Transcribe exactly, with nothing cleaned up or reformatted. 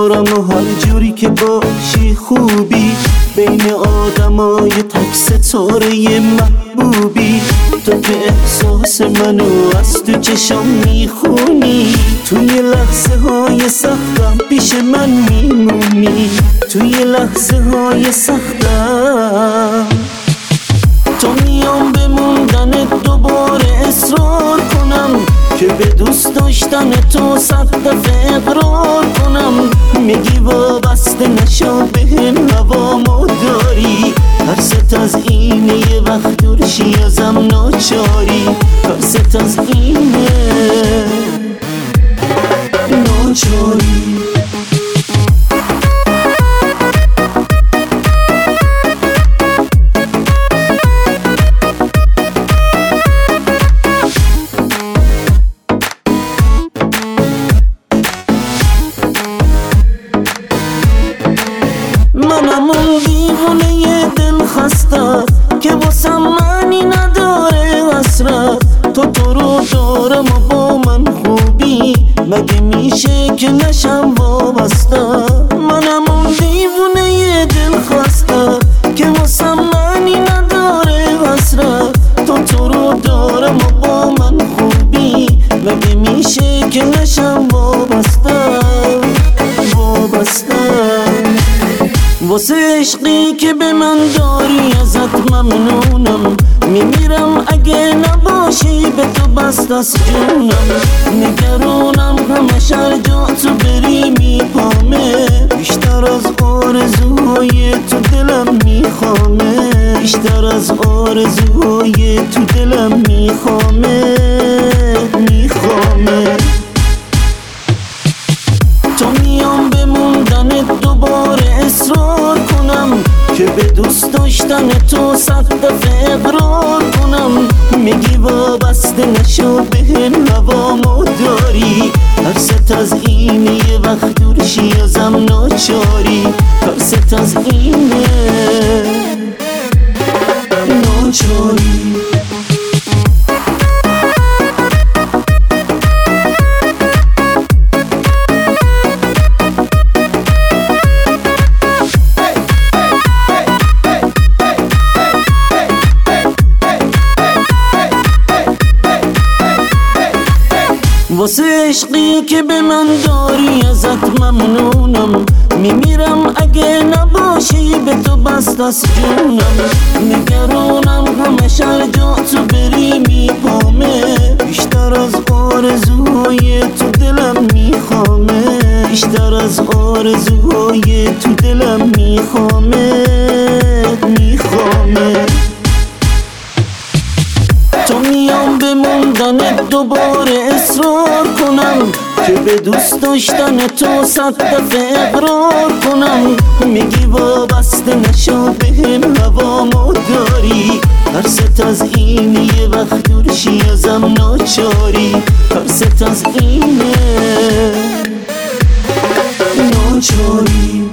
دارم و هر جوری که باشی خوبی، بین آدمای تک ستاره محبوبی. تو که احساس منو از تو چشم میخونی، توی لحظه های سختم پیش من میمونی، توی لحظه های سختم. تو میام به موندن دوباره اصرار کنم که به دوست داشتن تو صد دفعه اقرار کنم. میگی وابسته نشو بهم هوامو داری، ترست از اینه یه وقت دورشی ازم ناچاری، ترست از اینه ناچاری. منم اون دیوونه ی دل خسته که واسم معنی نداره حسرت. تو تو رو دارم و با من خوبی، مگه میشه که نشم وابسته. منم اون دیوونه ی دل خسته که واسم معنی نداره حسرت. تو تو رو دارم و با من خوبی، مگه میشه که نشم وابسته وابسته. واسه عشقی که به من داری ازت ممنونم، میمیرم اگه نباشی به تو بست از جونم. نگرانم همش هر جا تو بری میپامه، بیشتر از آرزوهای تو دلم میخوامه، بیشتر از آرزوهای تو دلم میخوامه میخوامه. تو میام به موندن دوباره اصرار کنم که به دوست داشتن تو صد دفعه اقرار کنم. میگی وابسته نشو بهم هوامو داری، ترست از اینه یه وقت دورشی ازم ناچاری، ترست از اینه ناچاری. واسه عشقی که به من داری ازت ممنونم، میمیرم اگه نباشی به تو بست از جونم. نگرانم همش هر جا تو بری میپامه، بیشتر از آرزوهای تو دلم میخوامه، بیشتر از آرزوهای تو دلم میخوامه میخوامه. تو میام به موندن دوباره اصرار کنم که به دوست داشتن تو صد دفعه اقرار کنم. میگی وابسته نشو بهم هوامو داری، ترست از اینه یه وقت دورشی ازم ناچاری، ترست از اینه ناچاری.